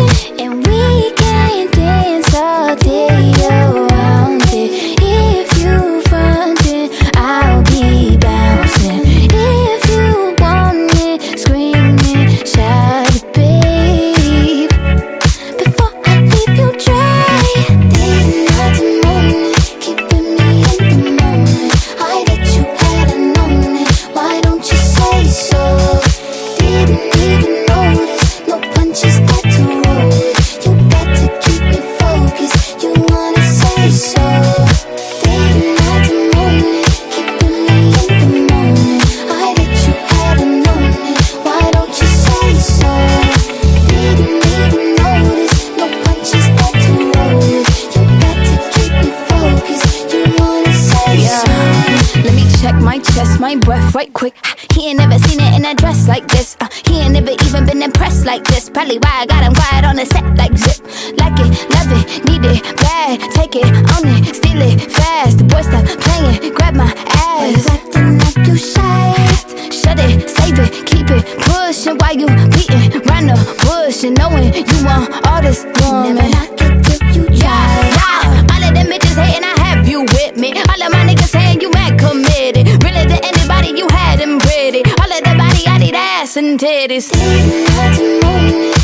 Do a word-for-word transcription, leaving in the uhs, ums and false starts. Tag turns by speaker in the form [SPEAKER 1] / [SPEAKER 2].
[SPEAKER 1] And we can dance all day around it. If you frontin', I'll be bouncing. If you want it, scream it, shout it, babe. Before I leave you dry, day and night and morning, keeping me in the moment. I that you hadn't known it, why don't you say so? Didn't even notice, no punches got to roll it. You got to keep me focused, you wanna say so. Day and night and morning, keeping me in the moment. I that you hadn't known it, why don't you say so? Didn't even notice, no punches got to roll it. You got to keep me focused, you wanna say so.
[SPEAKER 2] Let me check my chest, my breath right quick. He ain't never seen it in a dress like this. uh, He ain't never even been impressed like this. Probably why I got him quiet on the set like zip. Like it, love it, need it, bad. Take it, own it, steal it, fast. The boy stop playing, grab my
[SPEAKER 1] Why you
[SPEAKER 2] ass.
[SPEAKER 1] acting like you shy?
[SPEAKER 2] Shut it, save it, keep it pushing. While you beating round the bush and knowing you want all this woman.
[SPEAKER 1] Never knock it till you
[SPEAKER 2] Yeah,
[SPEAKER 1] try.
[SPEAKER 2] yeah. All of them bitches hating, I have you with me. All of my niggas saying you mad committed. Really to anybody, you had them pretty. All of the body, I need ass and titties.
[SPEAKER 1] Day and night and morning,